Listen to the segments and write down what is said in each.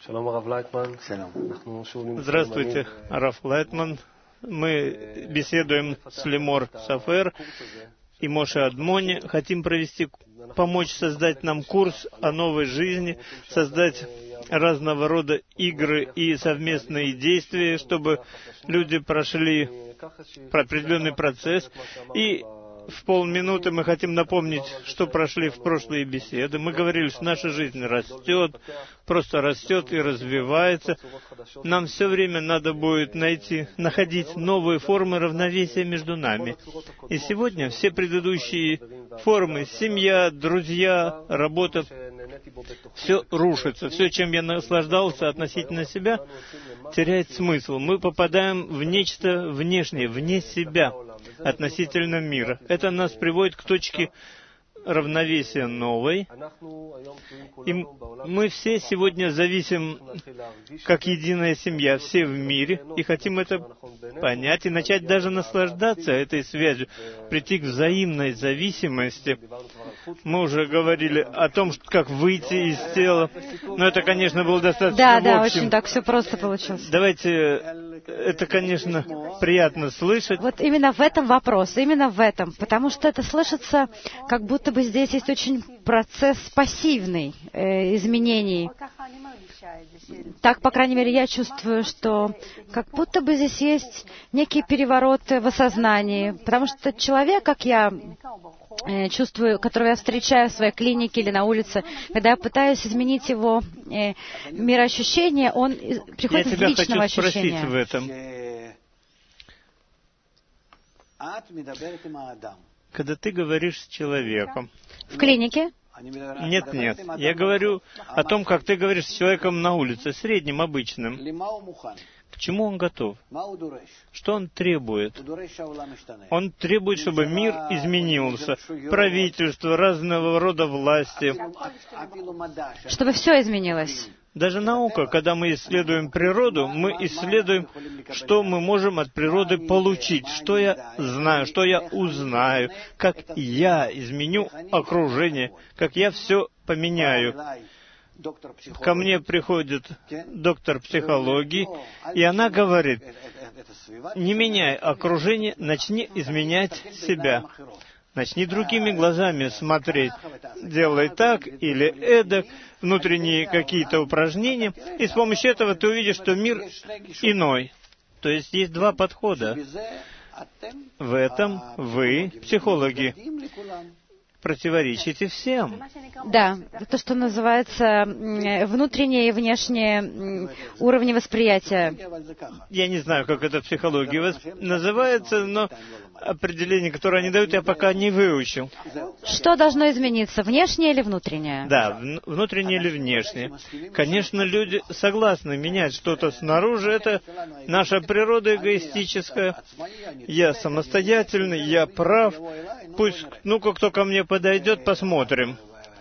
Здравствуйте, Рав Лайтман. Мы беседуем с Лимор Сафер и Моше Адмони. Хотим помочь создать нам курс о новой жизни, создать разного рода игры и совместные действия, чтобы люди прошли определенный процесс. И в полминуты мы хотим напомнить, что прошли в прошлые беседы. Мы говорили, что наша жизнь растет, просто растет и развивается. Нам все время надо будет находить новые формы равновесия между нами. И сегодня все предыдущие формы, семья, друзья, работа, все рушится. Все, чем я наслаждался относительно себя, теряет смысл. Мы попадаем в нечто внешнее, вне себя, относительно мира. Это нас приводит к точке равновесия новой. И мы все сегодня зависим как единая семья, все в мире, и хотим это понять и начать даже наслаждаться этой связью, прийти к взаимной зависимости. Мы уже говорили о том, как выйти из тела, но это, конечно, было достаточно в общем. Очень так все просто получилось. Давайте, это, конечно, приятно слышать. Вот именно в этом вопрос, именно в этом, потому что это слышится, как будто бы здесь есть очень процесс пассивный изменений. Так, по крайней мере, я чувствую, что как будто бы здесь есть некий переворот в осознании, потому что человек, как я чувствую, которого я встречаю в своей клинике или на улице, когда я пытаюсь изменить его мироощущение, он приходит из личного ощущения. Я тебя хочу спросить в этом. Когда ты говоришь с человеком... В клинике? Нет. Я говорю о том, как ты говоришь с человеком на улице, средним, обычным. К чему он готов? Что он требует? Он требует, чтобы мир изменился, правительство, разного рода власти. Чтобы все изменилось. Даже наука, когда мы исследуем природу, мы исследуем, что мы можем от природы получить, что я знаю, что я узнаю, как я изменю окружение, как я все поменяю. Ко мне приходит доктор психологии, и она говорит: не меняй окружение, начни изменять себя. Начни другими глазами смотреть. Делай так или эдак, внутренние какие-то упражнения, и с помощью этого ты увидишь, что мир иной. То есть есть два подхода. В этом вы, психологи, противоречите всем. Да, то, что называется внутреннее и внешнее уровни восприятия. Я не знаю, как это в психологии называется, но определение, которое они дают, я пока не выучил. Что должно измениться, внешнее или внутреннее? Да, внутреннее или внешнее. Конечно, люди согласны менять что-то снаружи. Это наша природа эгоистическая. Я самостоятельный, я прав. Пусть, кто ко мне подойдет, посмотрим.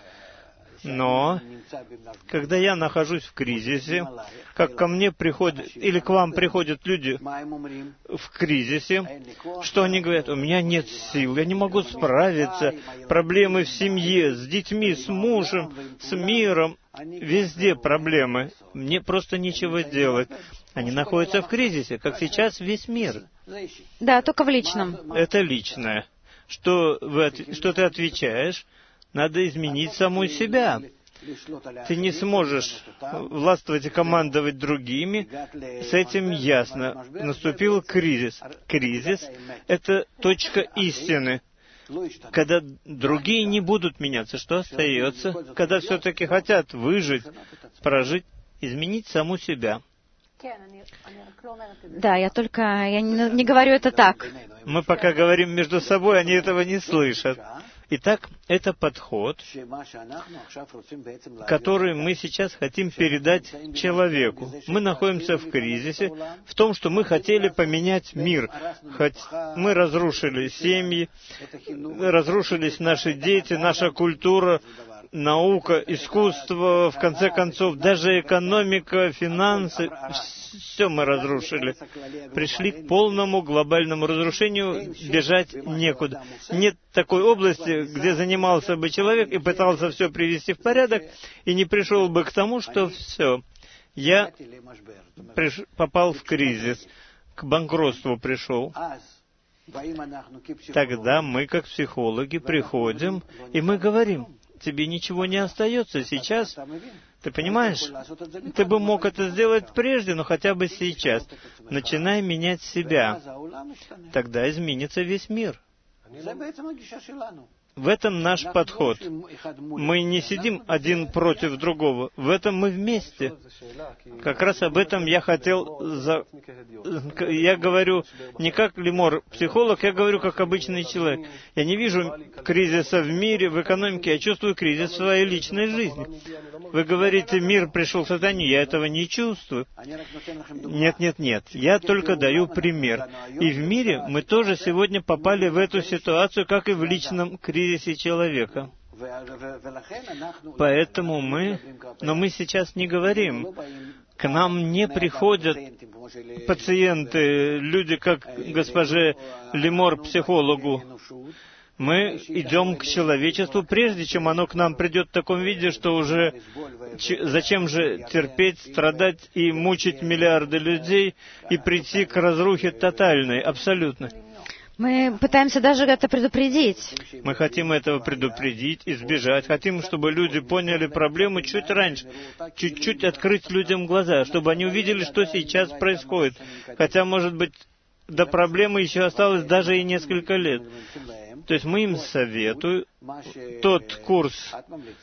Но, когда я нахожусь в кризисе, как ко мне приходят, или к вам приходят люди в кризисе, что они говорят: у меня нет сил, я не могу справиться, проблемы в семье, с детьми, с мужем, с миром, везде проблемы, мне просто нечего делать. Они находятся в кризисе, как сейчас весь мир. Да, только в личном. Это личное. Что ты отвечаешь? Надо изменить саму себя. Ты не сможешь властвовать и командовать другими. С этим ясно. Наступил кризис. Кризис — это точка истины. Когда другие не будут меняться, что остается? Когда все-таки хотят выжить, прожить, изменить саму себя. Да, я не говорю это так. Мы пока говорим между собой, они этого не слышат. Итак, это подход, который мы сейчас хотим передать человеку. Мы находимся в кризисе, в том, что мы хотели поменять мир. Мы разрушили семьи, разрушились наши дети, наша культура, наука, искусство, в конце концов, даже экономика, финансы, все мы разрушили. Пришли к полному глобальному разрушению, бежать некуда. Нет такой области, где занимался бы человек и пытался все привести в порядок, и не пришел бы к тому, что все. Я попал в кризис, к банкротству пришел. Тогда мы, как психологи, приходим, и мы говорим: тебе ничего не остается сейчас. Ты понимаешь? Ты бы мог это сделать прежде, но хотя бы сейчас. Начинай менять себя. Тогда изменится весь мир. В этом наш подход. Мы не сидим один против другого. В этом мы вместе. Как раз об этом я хотел... Я говорю не как Лемор, психолог, я говорю как обычный человек. Я не вижу кризиса в мире, в экономике, я чувствую кризис в своей личной жизни. Вы говорите, мир пришел к сатане, я этого не чувствую. Нет. Я только даю пример. И в мире мы тоже сегодня попали в эту ситуацию, как и в личном кризисе человека. Поэтому но мы сейчас не говорим. К нам не приходят пациенты, люди, как госпоже Лемор, психологу. Мы идем к человечеству, прежде чем оно к нам придет в таком виде, что уже зачем же терпеть, страдать и мучить миллиарды людей и прийти к разрухе тотальной, абсолютной. Мы пытаемся даже это предупредить. Мы хотим этого предупредить, избежать. Хотим, чтобы люди поняли проблему чуть раньше, чуть-чуть открыть людям глаза, чтобы они увидели, что сейчас происходит. Хотя, может быть, до проблемы еще осталось даже и несколько лет. То есть мы им советуем тот курс,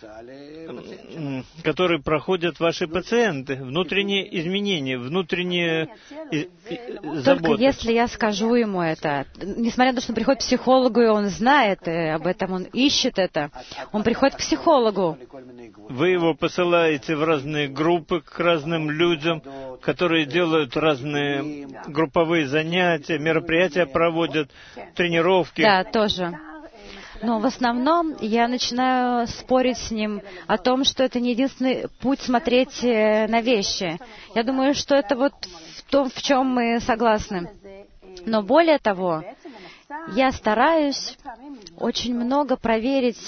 который проходят ваши пациенты, внутренние изменения, внутренние заботы. Только если я скажу ему это, несмотря на то, что он приходит к психологу, и он знает об этом, он ищет это, он приходит к психологу. Вы его посылаете в разные группы к разным людям, которые делают разные групповые занятия, мероприятия проводят, тренировки. Да, тоже. Но в основном я начинаю спорить с ним о том, что это не единственный путь смотреть на вещи. Я думаю, что это вот в том, в чем мы согласны. Но более того, я стараюсь очень много проверить,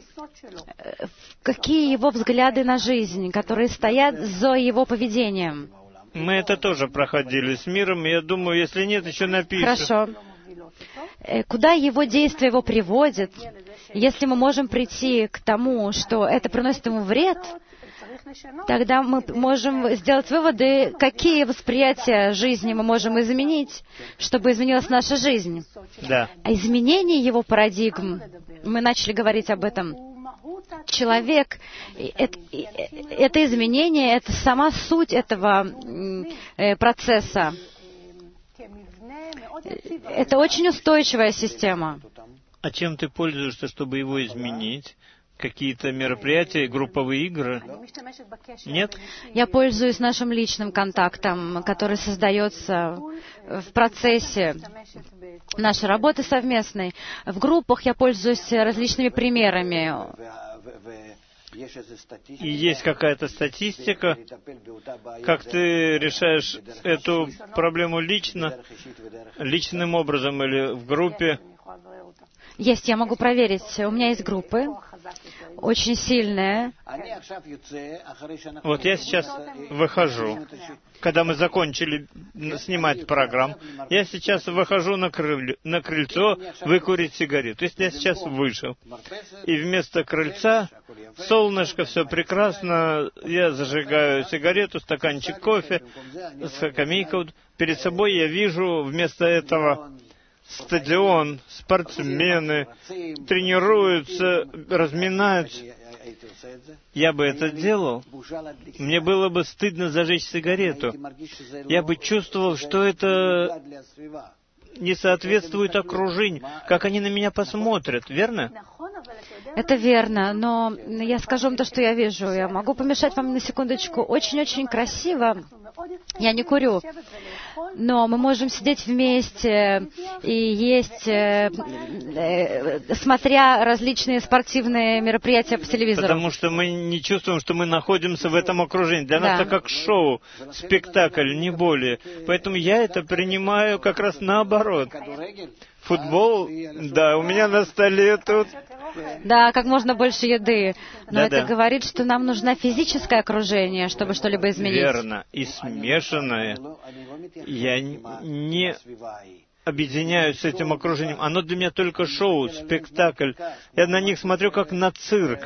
какие его взгляды на жизнь, которые стоят за его поведением. Мы это тоже проходили с миром, и я думаю, если нет, еще напишем. Хорошо. Куда его действия его приводят? Если мы можем прийти к тому, что это приносит ему вред, тогда мы можем сделать выводы, какие восприятия жизни мы можем изменить, чтобы изменилась наша жизнь. Да. А изменение его парадигм, мы начали говорить об этом, человек, это изменение, это сама суть этого процесса. Это очень устойчивая система. А чем ты пользуешься, чтобы его изменить? Какие-то мероприятия, групповые игры? Нет? Я пользуюсь нашим личным контактом, который создается в процессе нашей работы совместной. В группах я пользуюсь различными примерами. И есть какая-то статистика, как ты решаешь эту проблему личным образом или в группе? Есть, я могу проверить. У меня есть группы, очень сильные. Вот я сейчас выхожу, когда мы закончили снимать программу, я сейчас выхожу на крыльцо выкурить сигарету. Если я сейчас вышел, и вместо крыльца солнышко, все прекрасно, я зажигаю сигарету, стаканчик кофе, скамейка. Перед собой я вижу вместо этого стадион, спортсмены тренируются, разминаются. Я бы это делал. Мне было бы стыдно зажечь сигарету. Я бы чувствовал, что это не соответствует окружению, как они на меня посмотрят, верно? Это верно, но я скажу вам то, что я вижу. Я могу помешать вам на секундочку. Очень-очень красиво. Я не курю, но мы можем сидеть вместе и есть, смотря различные спортивные мероприятия по телевизору. Потому что мы не чувствуем, что мы находимся в этом окружении. Для нас это как шоу, спектакль, не более. Поэтому я это принимаю как раз наоборот. Футбол? Да, у меня на столе тут. Да, как можно больше еды. Но Да-да. это говорит, что нам нужно физическое окружение, чтобы что-либо изменить. Верно. И смешанное. Я не объединяюсь с этим окружением. Оно для меня только шоу, спектакль. Я на них смотрю как на цирк.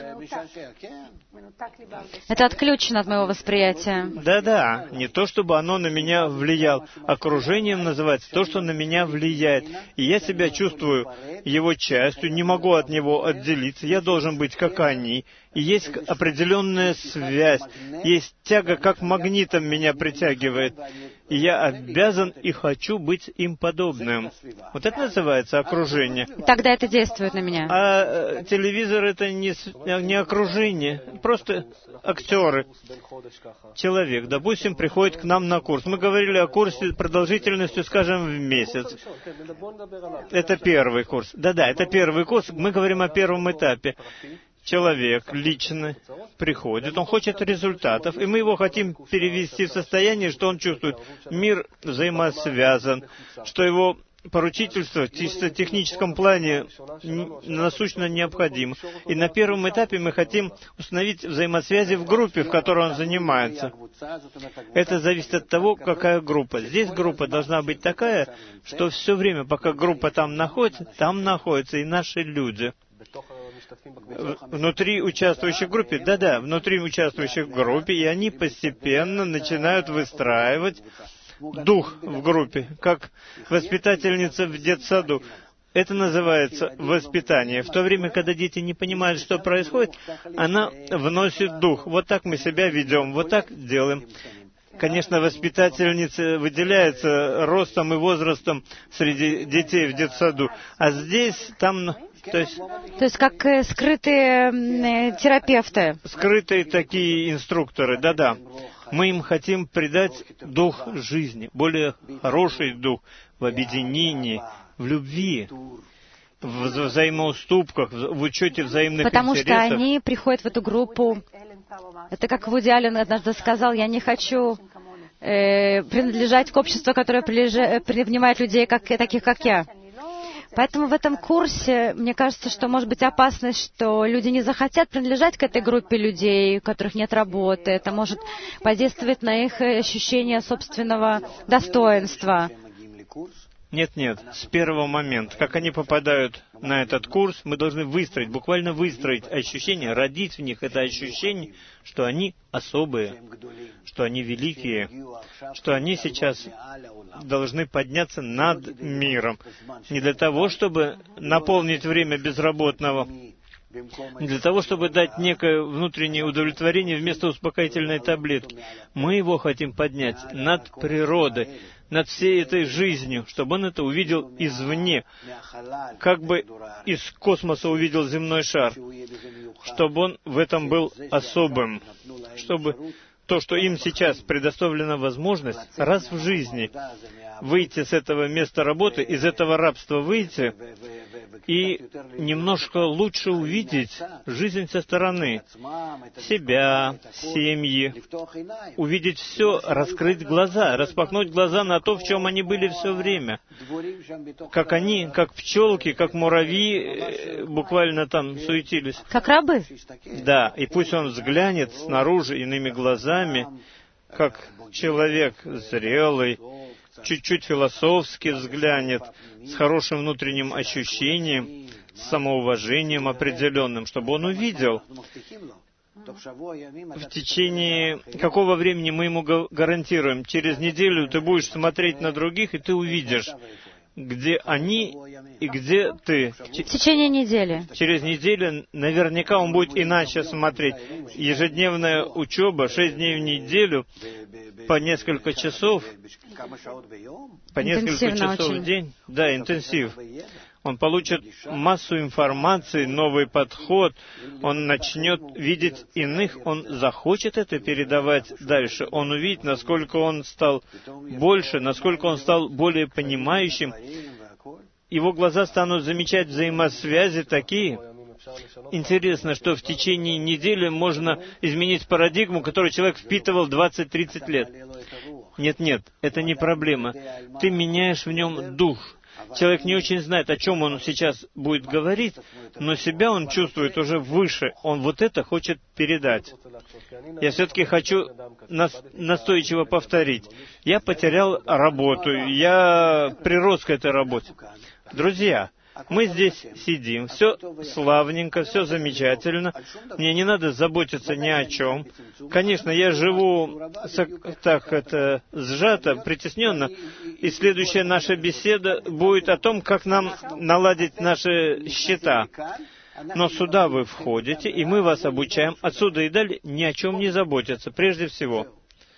Это отключено от моего восприятия. Да-да, не то, чтобы оно на меня влияло. Окружением называется то, что на меня влияет. И я себя чувствую его частью, не могу от него отделиться. Я должен быть как они. И есть определенная связь, есть тяга, как магнитом меня притягивает. И я обязан и хочу быть им подобным. Вот это называется окружение. Тогда это действует на меня. А телевизор — это не окружение, просто актеры. Человек, допустим, приходит к нам на курс. Мы говорили о курсе продолжительностью, скажем, в месяц. Это первый курс. Да-да, это первый курс. Мы говорим о первом этапе. Человек лично приходит, он хочет результатов, и мы его хотим перевести в состояние, что он чувствует, мир взаимосвязан, что его поручительство в чисто техническом плане насущно необходимо. И на первом этапе мы хотим установить взаимосвязи в группе, в которой он занимается. Это зависит от того, какая группа. Здесь группа должна быть такая, что все время, пока группа там находятся и наши люди. Внутри участвующих в группе, внутри участвующих в группе, и они постепенно начинают выстраивать дух в группе, как воспитательница в детсаду. Это называется воспитание. В то время, когда дети не понимают, что происходит, она вносит дух. Вот так мы себя ведем, вот так делаем. Конечно, воспитательница выделяется ростом и возрастом среди детей в детсаду. А здесь, там... То есть как скрытые терапевты. Скрытые такие инструкторы, да-да. Мы им хотим придать дух жизни, более хороший дух в объединении, в любви, в взаимоуступках, в учете взаимных интересов. Потому что они приходят в эту группу. Это как Вуди Аллен однажды сказал: я не хочу принадлежать к обществу, которое принимает людей, таких как я. Поэтому в этом курсе, мне кажется, что может быть опасность, что люди не захотят принадлежать к этой группе людей, у которых нет работы. Это может подействовать на их ощущение собственного достоинства. Нет, с первого момента, как они попадают на этот курс, мы должны буквально выстроить ощущение, родить в них это ощущение, что они особые, что они великие, что они сейчас должны подняться над миром. Не для того, чтобы наполнить время безработного, не для того, чтобы дать некое внутреннее удовлетворение вместо успокоительной таблетки. Мы его хотим поднять над природой, над всей этой жизнью, чтобы он это увидел извне, как бы из космоса увидел земной шар, чтобы он в этом был особым, чтобы то, что им сейчас предоставлена возможность раз в жизни выйти с этого места работы, из этого рабства выйти и немножко лучше увидеть жизнь со стороны, себя, семьи, увидеть все, раскрыть глаза, распахнуть глаза на то, в чем они были все время. Как они, как пчелки, как муравьи, буквально там суетились. Как рабы? Да, и пусть он взглянет снаружи иными глазами, как человек зрелый, чуть-чуть философски взглянет, с хорошим внутренним ощущением, с самоуважением определенным, чтобы он увидел, в течение какого времени мы ему гарантируем, через неделю ты будешь смотреть на других, и ты увидишь, где они и где ты. В течение недели. Через неделю наверняка он будет иначе смотреть. Ежедневная учеба, 6 дней в неделю, по несколько часов в день. Да, интенсив. Он получит массу информации, новый подход, он начнет видеть иных, он захочет это передавать дальше. Он увидит, насколько он стал больше, насколько он стал более понимающим. Его глаза станут замечать взаимосвязи такие. Интересно, что в течение недели можно изменить парадигму, которую человек впитывал 20-30 лет. Нет, это не проблема. Ты меняешь в нем дух. человек не очень знает, о чем он сейчас будет говорить, но себя он чувствует уже выше, он вот это хочет передать. Я все-таки хочу настойчиво повторить. Я потерял работу, я прирос к этой работе. Друзья, мы здесь сидим, все славненько, все замечательно, мне не надо заботиться ни о чем. Конечно, я живу сжато, притесненно, и следующая наша беседа будет о том, как нам наладить наши счета. Но сюда вы входите, и мы вас обучаем. Отсюда и далее ни о чем не заботиться. Прежде всего,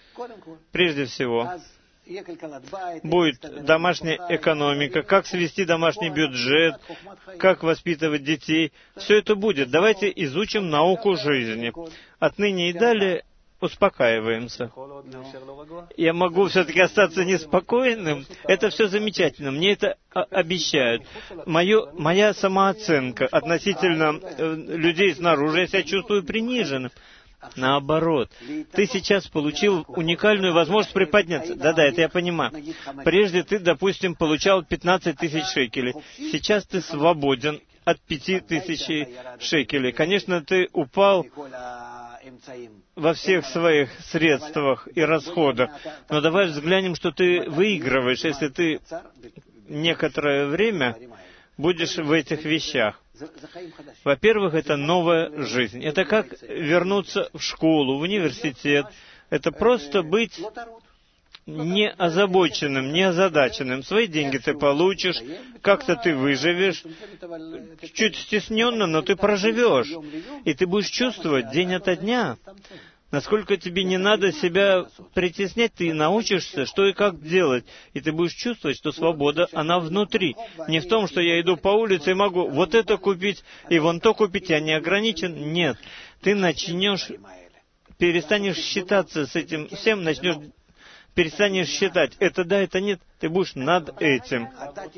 будет домашняя экономика, как свести домашний бюджет, как воспитывать детей. Все это будет. Давайте изучим науку жизни. Отныне и далее успокаиваемся. Я могу все-таки остаться неспокойным. Это все замечательно. Мне это обещают. Моя самооценка относительно людей снаружи, я себя чувствую приниженным. Наоборот, ты сейчас получил уникальную возможность приподняться. Да-да, это я понимаю. Прежде ты, допустим, получал 15 тысяч шекелей. Сейчас ты свободен от 5 тысяч шекелей. Конечно, ты упал во всех своих средствах и расходах. Но давай взглянем, что ты выигрываешь, если ты некоторое время будешь в этих вещах. Во-первых, это новая жизнь. Это как вернуться в школу, в университет. Это просто быть не озабоченным, не озадаченным. Свои деньги ты получишь, как-то ты выживешь. Чуть стесненно, но ты проживешь. И ты будешь чувствовать день ото дня, насколько тебе не надо себя притеснять, ты научишься, что и как делать. И ты будешь чувствовать, что свобода, она внутри. Не в том, что я иду по улице и могу вот это купить и вон то купить, я не ограничен. Нет. Ты перестанешь считаться с этим всем, перестанешь считать, это да, это нет, ты будешь над этим.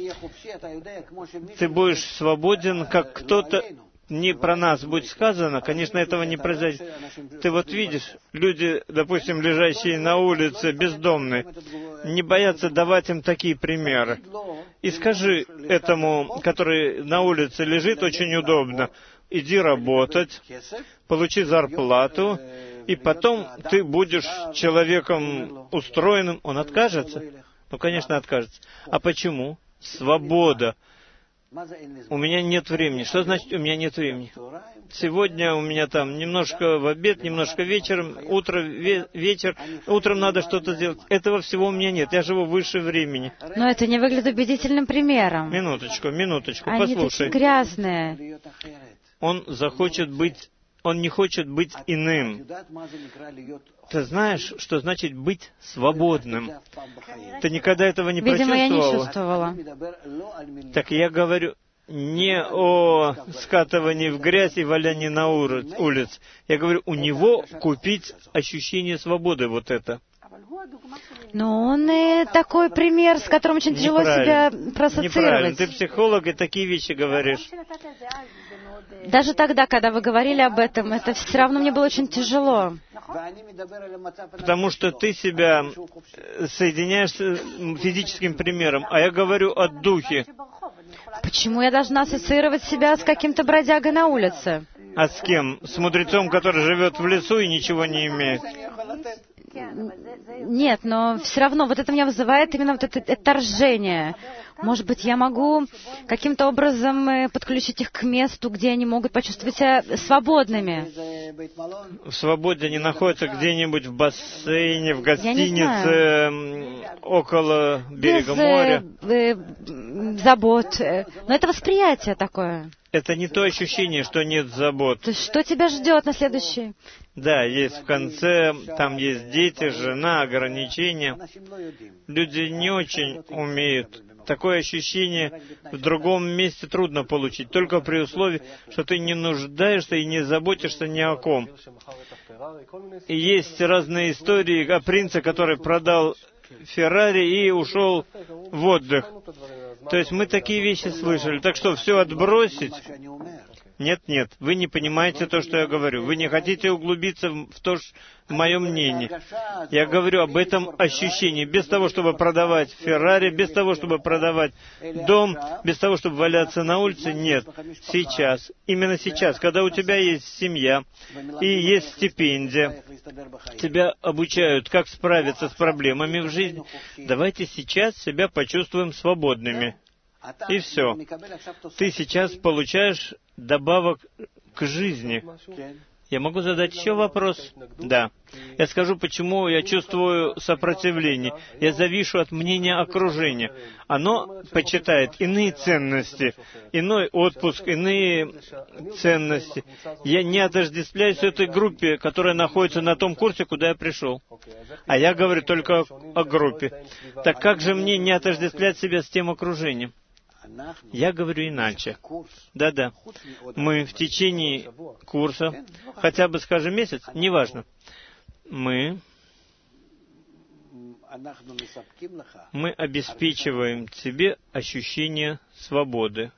Ты будешь свободен, как кто-то. Не про нас будет сказано, конечно, этого не произойдет. Ты вот видишь, люди, допустим, лежащие на улице, бездомные, не боятся давать им такие примеры. И скажи этому, который на улице лежит, очень удобно, иди работать, получи зарплату, и потом ты будешь человеком устроенным. Он откажется? Ну, конечно, откажется. А почему? Свобода. У меня нет времени. Что значит, у меня нет времени? Сегодня у меня там немножко в обед, немножко вечером, вечер, утром надо что-то сделать. Этого всего у меня нет. Я живу выше времени. Но это не выглядит убедительным примером. Минуточку, Они послушай. такие грязные. Он не хочет быть иным. Ты знаешь, что значит быть свободным? Ты никогда этого не Видимо, прочувствовала? я не чувствовала. Так я говорю не о скатывании в грязь и валянии на улиц. Я говорю, у него купить ощущение свободы, вот это. Но он и такой пример, с которым очень тяжело себя проассоциировать. Неправильно. Ты психолог и такие вещи говоришь. Даже тогда, когда вы говорили об этом, это все равно мне было очень тяжело. Потому что ты себя соединяешь с физическим примером, а я говорю о духе. Почему я должна ассоциировать себя с каким-то бродягой на улице? А с кем? С мудрецом, который живет в лесу и ничего не имеет? Нет, но все равно вот это меня вызывает именно вот это отторжение. Может быть, я могу каким-то образом подключить их к месту, где они могут почувствовать себя свободными. В свободе они находятся где-нибудь в бассейне, в гостинице, около берега моря. Забот. Но это восприятие такое. Это не то ощущение, что нет забот. То есть, что тебя ждет на следующий? Да, есть в конце, там есть дети, жена, ограничения. Люди не очень умеют. Такое ощущение в другом месте трудно получить, только при условии, что ты не нуждаешься и не заботишься ни о ком. И есть разные истории о принце, который продал Феррари и ушел в отдых. То есть мы такие вещи слышали. Так что все отбросить, Нет, нет, вы не понимаете то, что я говорю. Вы не хотите углубиться в мое мнение. Я говорю об этом ощущении. Без того, чтобы продавать Феррари, без того, чтобы продавать дом, без того, чтобы валяться на улице. Нет. Сейчас, именно сейчас, когда у тебя есть семья и есть стипендия, тебя обучают, как справиться с проблемами в жизни, давайте сейчас себя почувствуем свободными. И все. Ты сейчас получаешь добавок к жизни. Я могу задать еще вопрос? Да. Я скажу, почему я чувствую сопротивление. Я завишу от мнения окружения. Оно почитает иные ценности, иной отпуск, иные ценности. Я не отождествляюсь этой группе, которая находится на том курсе, куда я пришел. А я говорю только о группе. Так как же мне не отождествлять себя с тем окружением? Я говорю иначе. Да-да. Мы в течение курса, хотя бы, скажем, месяц, неважно, мы обеспечиваем тебе ощущение свободы,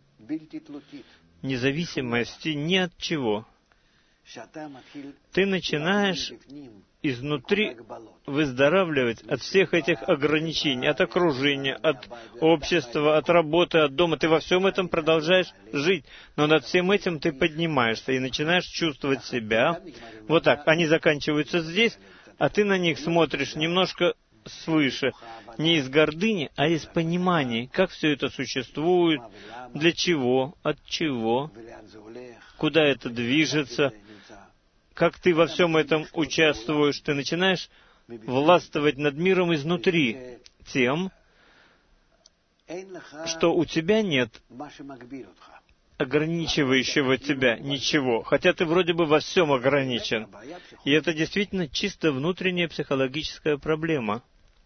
независимости ни от чего. Ты начинаешь изнутри выздоравливать от всех этих ограничений, от окружения, от общества, от работы, от дома. Ты во всем этом продолжаешь жить, но над всем этим ты поднимаешься и начинаешь чувствовать себя. Вот так. Они заканчиваются здесь, а ты на них смотришь немножко свыше. Не из гордыни, а из понимания, как все это существует, для чего, от чего, куда это движется. Как ты во всем этом участвуешь, ты начинаешь властвовать над миром изнутри тем, что у тебя нет ограничивающего тебя ничего, хотя ты вроде бы во всем ограничен. И это действительно чисто внутренняя психологическая проблема.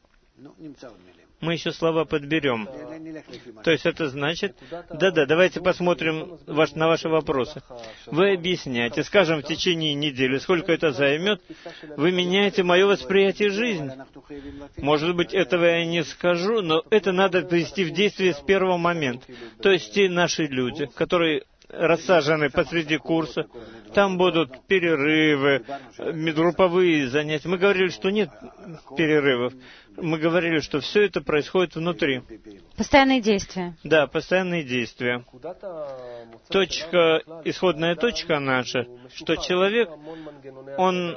Мы еще слова подберем. То есть это значит... Да-да, давайте посмотрим на ваши вопросы. Вы объясняете, скажем, в течение недели, сколько это займет, вы меняете мое восприятие жизни. Может быть, этого я не скажу, но это надо привести в действие с первого момента. То есть те наши люди, которые рассажены посреди курса, там будут перерывы, групповые занятия. Мы говорили, что нет перерывов. Мы говорили, что все это происходит внутри. Постоянные действия. Да, постоянные действия. Исходная точка наша, что человек, он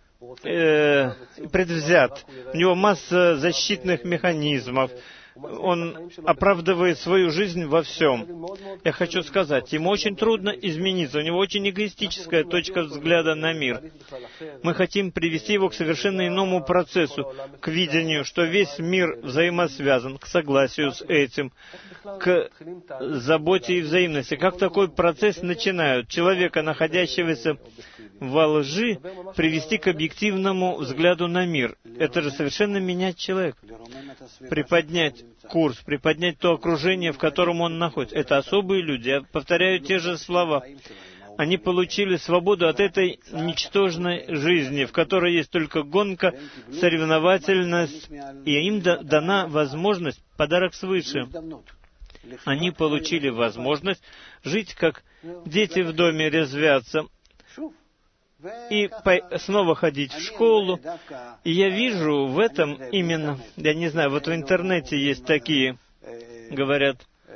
предвзят. У него масса защитных механизмов. Он оправдывает свою жизнь во всем. Я хочу сказать, ему очень трудно измениться, у него очень эгоистическая точка взгляда на мир. Мы хотим привести его к совершенно иному процессу, к видению, что весь мир взаимосвязан, к согласию с этим, к заботе и взаимности. Как такой процесс начинают человека, находящегося во лжи, привести к объективному взгляду на мир? Это же совершенно менять человека. Приподнять курс, приподнять то окружение, в котором он находится. Это особые люди. Я повторяю те же слова. Они получили свободу от этой ничтожной жизни, в которой есть только гонка, соревновательность, и им дана возможность, подарок свыше. Они получили возможность жить, как дети в доме резвятся, и снова ходить в школу. И я вижу в этом именно, я не знаю, вот в интернете есть такие, говорят,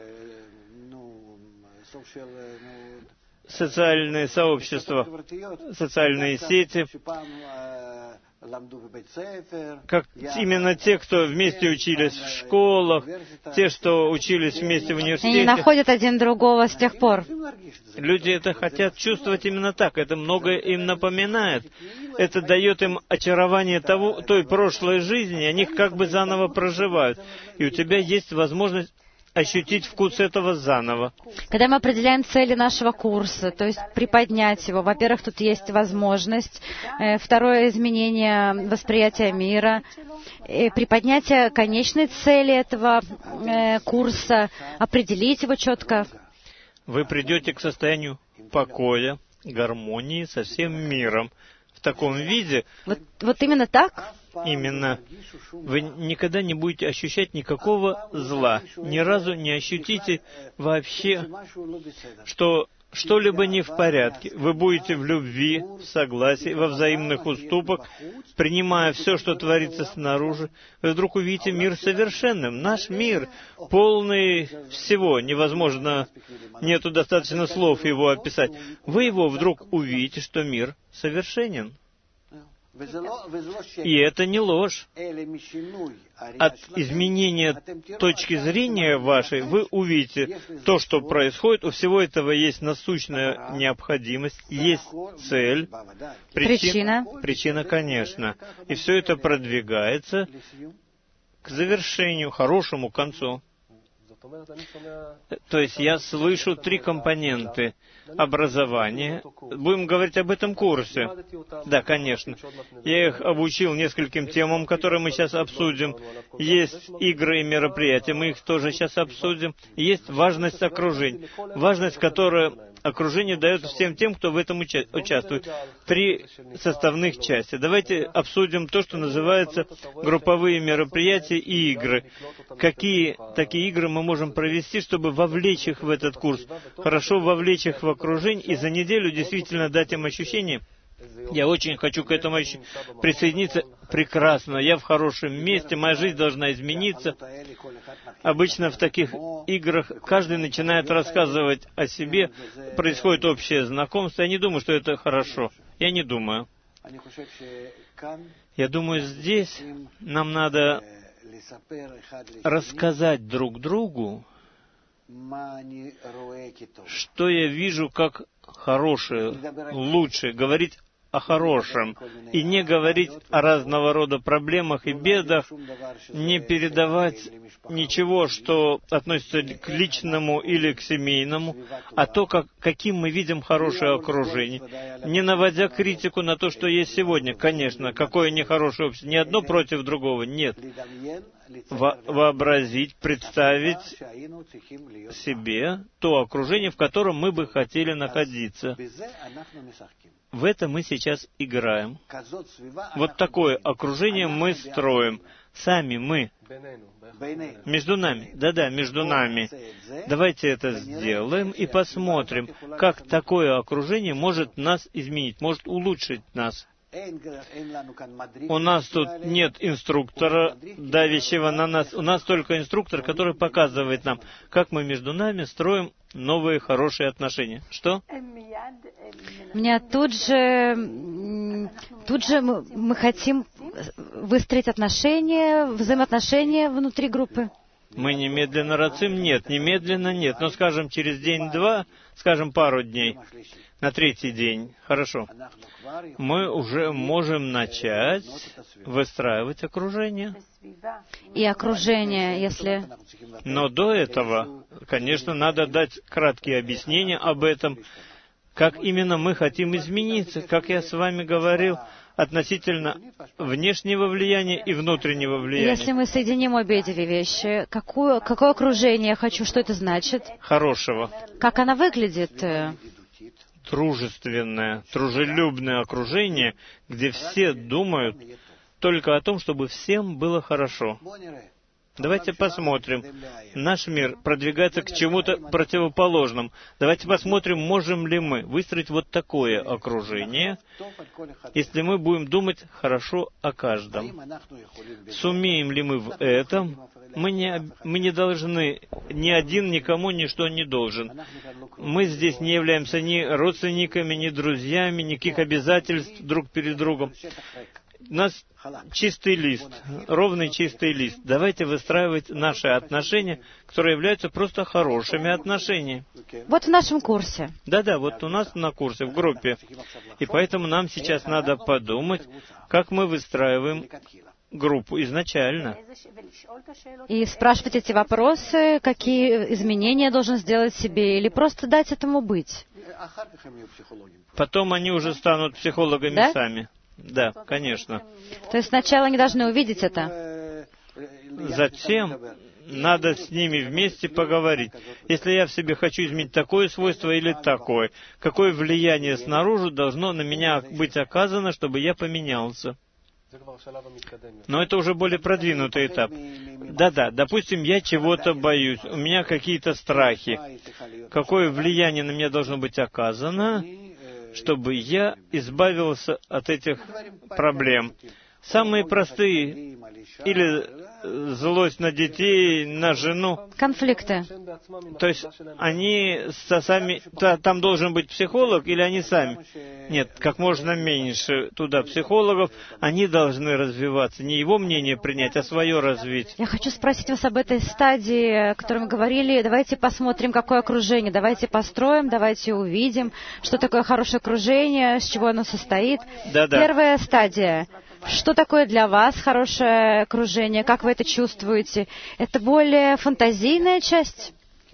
социальные сообщества, социальные сети, как именно те, кто вместе учились в школах, те, что учились вместе в университете. Они находят один другого с тех пор. Люди это хотят чувствовать именно так. Это многое им напоминает. Это дает им очарование той прошлой жизни, они их как бы заново проживают. И у тебя есть возможность ощутить вкус этого заново. Когда мы определяем цели нашего курса, то есть приподнять его, во-первых, тут есть возможность, второе — изменение восприятия мира, приподнятие конечной цели этого курса, определить его четко. Вы придете к состоянию покоя, гармонии со всем миром. В таком виде... Вот именно так? Именно. Вы никогда не будете ощущать никакого зла. Ни разу не ощутите вообще, что что-либо не в порядке, вы будете в любви, в согласии, во взаимных уступках, принимая все, что творится снаружи, вы вдруг увидите мир совершенным. Наш мир, полный всего, невозможно, нету достаточно слов его описать. Вы его вдруг увидите, что мир совершенен. И это не ложь. От изменения точки зрения вашей вы увидите то, что происходит. У всего этого есть насущная необходимость, есть цель, причина, конечно. И все это продвигается к завершению, хорошему концу. То есть я слышу 3 компоненты образования. Будем говорить об этом курсе. Да, конечно. Я их обучил нескольким темам, которые мы сейчас обсудим. Есть игры и мероприятия, мы их тоже сейчас обсудим. Есть важность окружения. Важность, которую окружение дает всем тем, кто в этом участвует. 3 составных части. Давайте обсудим то, что называется групповые мероприятия и игры. Какие такие игры мы можем провести, чтобы вовлечь их в этот курс, хорошо вовлечь их в окружение и за неделю действительно дать им ощущение. Я очень хочу к этому присоединиться. Прекрасно, я в хорошем месте, моя жизнь должна измениться. Обычно в таких играх каждый начинает рассказывать о себе, происходит общее знакомство. Я не думаю, что это хорошо. Я не думаю. Я думаю, здесь нам надо рассказать друг другу, что я вижу как хорошее, лучшее, говорить о хорошем, и не говорить о разного рода проблемах и бедах, не передавать ничего, что относится к личному или к семейному, а то, каким мы видим хорошее окружение, не наводя критику на то, что есть сегодня. Конечно, какое нехорошее общество, ни одно против другого, нет. Вообразить, представить себе то окружение, в котором мы бы хотели находиться. В это мы сейчас играем. Вот такое окружение мы строим. Сами мы. Между нами. Да-да, между нами. Давайте это сделаем и посмотрим, как такое окружение может нас изменить, может улучшить нас. У нас тут нет инструктора, давящего на нас. У нас только инструктор, который показывает нам, как мы между нами строим новые хорошие отношения. Что? У меня тут же мы хотим выстроить отношения, взаимоотношения внутри группы. Мы немедленно рацим? Нет, немедленно нет. Но, скажем, через день-два, скажем, пару дней, на 3-й день. Хорошо. Мы уже можем начать выстраивать окружение. И окружение, если... Но до этого, конечно, надо дать краткие объяснения об этом, как именно мы хотим измениться, как я с вами говорил, относительно внешнего влияния и внутреннего влияния. Если мы соединим обе эти вещи, какое окружение я хочу, что это значит? Хорошего. Как оно выглядит? Дружественное, дружелюбное окружение, где все думают только о том, чтобы всем было хорошо. Давайте посмотрим. Наш мир продвигается к чему-то противоположному. Давайте посмотрим, можем ли мы выстроить вот такое окружение, если мы будем думать хорошо о каждом. Сумеем ли мы в этом? Мы не должны, ни один никому ничто не должен. Мы здесь не являемся ни родственниками, ни друзьями, никаких обязательств друг перед другом. У нас чистый лист, ровный чистый лист. Давайте выстраивать наши отношения, которые являются просто хорошими отношениями. Вот в нашем курсе. Да-да, вот у нас на курсе, в группе. И поэтому нам сейчас надо подумать, как мы выстраиваем группу изначально. И спрашивать эти вопросы, какие изменения я должен сделать себе, или просто дать этому быть. Потом они уже станут психологами сами. Да, конечно. То есть сначала они должны увидеть это? Затем надо с ними вместе поговорить. Если я в себе хочу изменить такое свойство или такое, какое влияние снаружи должно на меня быть оказано, чтобы я поменялся? Но это уже более продвинутый этап. Да-да, допустим, я чего-то боюсь, у меня какие-то страхи. Какое влияние на меня должно быть оказано, чтобы я избавился от этих проблем? Самые простые, или злость на детей, на жену. Конфликты. То есть они сами... Там должен быть психолог или они сами? Нет, как можно меньше туда психологов. Они должны развиваться. Не его мнение принять, а свое развить. Я хочу спросить вас об этой стадии, о которой мы говорили. Давайте посмотрим, какое окружение. Давайте построим, давайте увидим, что такое хорошее окружение, с чего оно состоит. Да-да. Первая стадия. Что такое для вас хорошее окружение? Как вы это чувствуете? Это более фантазийная часть?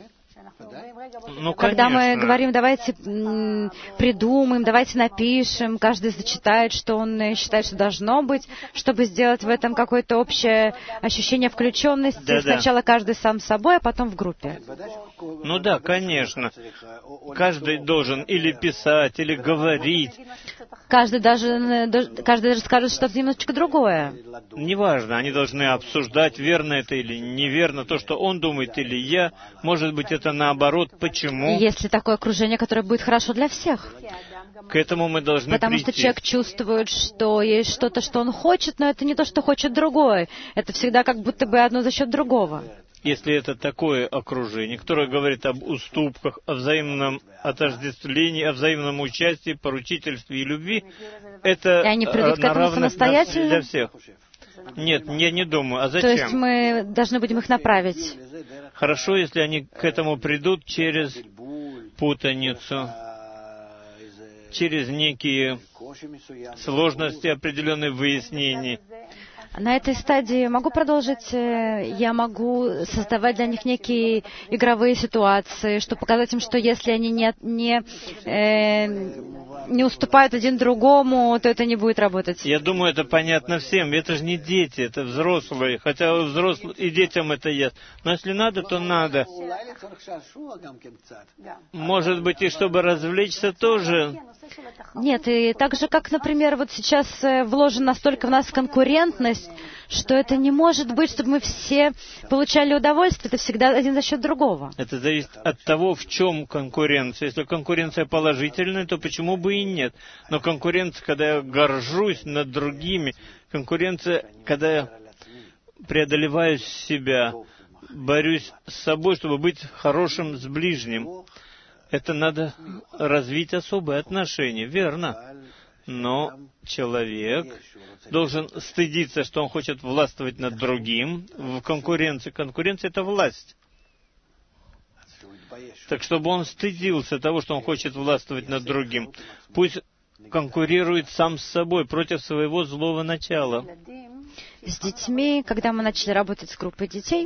Ну, когда мы конечно. говорим, давайте придумаем, давайте напишем, каждый зачитает, что он считает, что должно быть, чтобы сделать в этом какое-то общее ощущение включенности. Да-да. Сначала каждый сам с собой, а потом в группе. Ну да, конечно. Каждый должен или писать, или говорить. Каждый даже скажет что-то немножечко другое. Неважно, они должны обсуждать, верно это или неверно, то, что он думает или я. Может быть, это наоборот. Почему? Если такое окружение, которое будет хорошо для всех. К этому мы должны Потому прийти. что человек чувствует, что есть что-то, что он хочет, но это не то, что хочет другой. Это всегда как будто бы одно за счет другого. Если это такое окружение, которое говорит об уступках, о взаимном отождествлении, о взаимном участии, поручительстве и любви, это И они придут к этому самостоятельно? для всех. Нет, я не думаю. А зачем? То есть мы должны будем их направить. Хорошо, если они к этому придут через путаницу, через некие сложности, определенные выяснения. На этой стадии могу продолжить. Я могу создавать для них некие игровые ситуации, чтобы показать им, что если они не уступают один другому, то это не будет работать. Я думаю, это понятно всем. Это же не дети, это взрослые. Хотя взрослым и детям это ясно. Но если надо, то надо. Может быть, и чтобы развлечься тоже. Нет, и так же, как, например, вот сейчас вложена настолько в нас конкурентность, что это не может быть, чтобы мы все получали удовольствие. Это всегда один за счет другого. Это зависит от того, в чем конкуренция. Если конкуренция положительная, то почему бы и нет? Но конкуренция, когда я горжусь над другими, конкуренция, когда я преодолеваю себя, борюсь с собой, чтобы быть хорошим с ближним. Это надо развить особые отношения, верно. Но человек должен стыдиться, что он хочет властвовать над другим в конкуренции. Конкуренция — это власть. Так чтобы он стыдился того, что он хочет властвовать над другим. Пусть конкурирует сам с собой против своего злого начала. С детьми, когда мы начали работать с группой детей,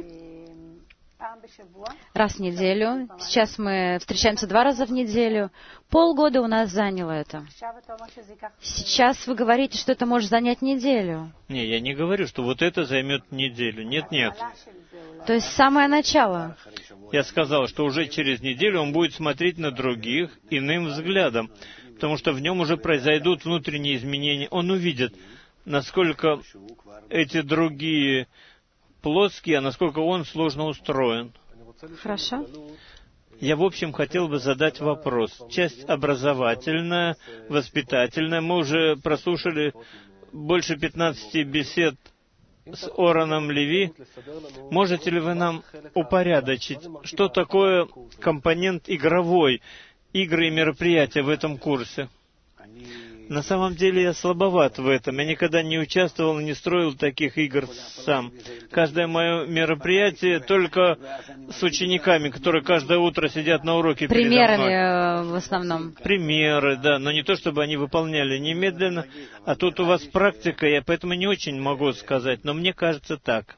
раз в неделю. Сейчас мы встречаемся 2 раза в неделю. Полгода у нас заняло это. Сейчас вы говорите, что это может занять неделю. Не, я не говорю, что вот это займет неделю. Нет, нет. То есть самое начало. Я сказал, что уже через неделю он будет смотреть на других иным взглядом, потому что в нем уже произойдут внутренние изменения. Он увидит, насколько эти другие плоские, а насколько он сложно устроен. Хорошо. Я, в общем, хотел бы задать вопрос. Часть образовательная, воспитательная. Мы уже прослушали больше 15 бесед с Ораном Леви. Можете ли вы нам упорядочить, что такое компонент игровой, игры и мероприятия в этом курсе? На самом деле я слабоват в этом. Я никогда не участвовал и не строил таких игр сам. Каждое мое мероприятие только с учениками, которые каждое утро сидят на уроке передо мной. Примерами в основном. Примеры, да, но не то, чтобы они выполняли немедленно. А тут у вас практика, я поэтому не очень могу сказать, но мне кажется так.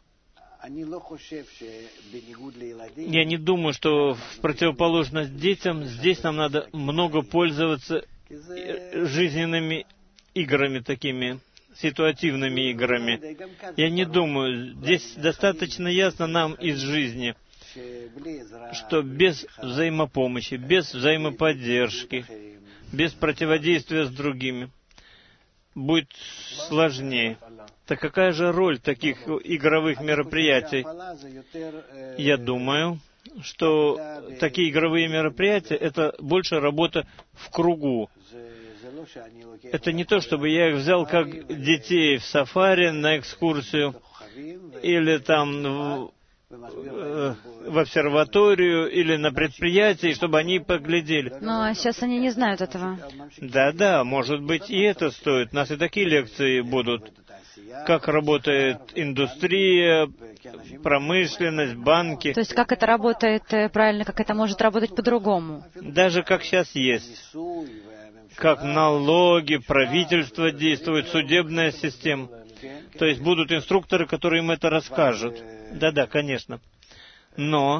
Я не думаю, что в противоположность детям здесь нам надо много пользоваться жизненными играми такими, ситуативными играми. Я не думаю, здесь достаточно ясно нам из жизни, что без взаимопомощи, без взаимоподдержки, без противодействия с другими будет сложнее. Так какая же роль таких игровых мероприятий? Я думаю, что такие игровые мероприятия — это больше работа в кругу. Это не то, чтобы я их взял как детей в сафари на экскурсию или там в обсерваторию или на предприятии, чтобы они поглядели. Но сейчас они не знают этого. Да, может быть, и это стоит. У нас и такие лекции будут. Как работает индустрия, промышленность, банки. То есть как это работает правильно, как это может работать по-другому. Даже как сейчас есть. Как налоги, правительство действует, судебная система. То есть будут инструкторы, которые им это расскажут. Да, конечно. Но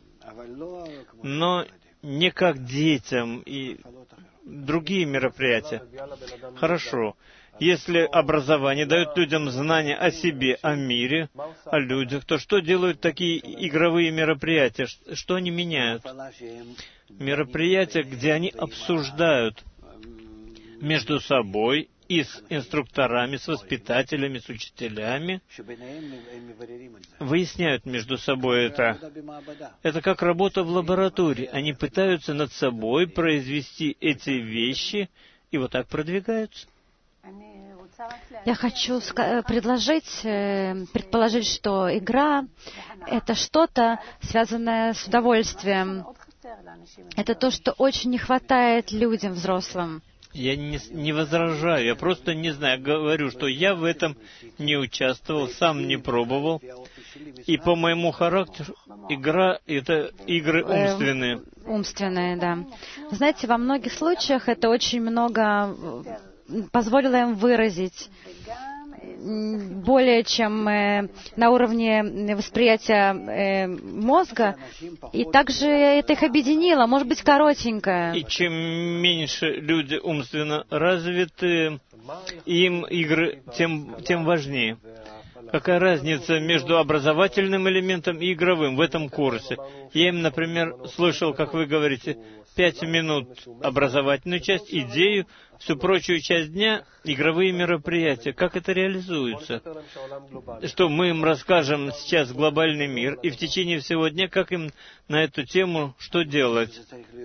не как детям и другие мероприятия. Хорошо. Если образование дает людям знания о себе, о мире, о людях, то что делают такие игровые мероприятия? Что они меняют? Мероприятия, где они обсуждают между собой и с инструкторами, с воспитателями, с учителями, выясняют между собой это. Это как работа в лаборатории. Они пытаются над собой произвести эти вещи и вот так продвигаются. Я хочу предположить, что игра — это что-то, связанное с удовольствием. Это то, что очень не хватает людям, взрослым. Я не возражаю, я просто не знаю, говорю, что я в этом не участвовал, сам не пробовал. И по моему характеру игра — это игры умственные. Умственные, да. Знаете, во многих случаях это очень много позволило им выразить более чем на уровне восприятия мозга, и также это их объединило, может быть, коротенько. И чем меньше люди умственно развиты, им игры тем важнее. Какая разница между образовательным элементом и игровым в этом курсе? Я им, например, слышал, как вы говорите, 5 минут образовательную часть, идею, всю прочую часть дня — игровые мероприятия. Как это реализуется? Что мы им расскажем сейчас глобальный мир, и в течение всего дня, как им на эту тему, что делать?